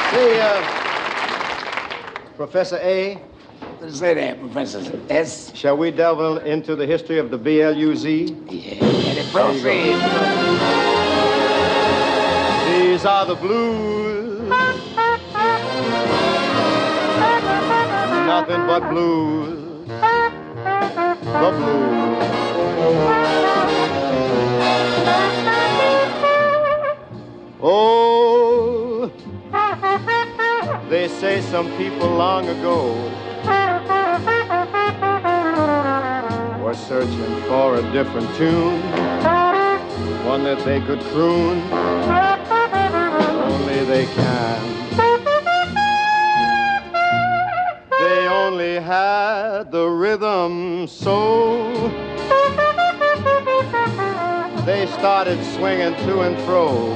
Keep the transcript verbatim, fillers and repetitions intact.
Say, uh, Professor A, Say that, Professor S. shall we delve into the history of the B L U Z? Yeah, and it proceed. These are the blues. Nothing but blues. The blues. Oh, they say some people long ago were searching for a different tune, one that they could croon. Only they can. They only had the rhythm, so they started swinging to and fro.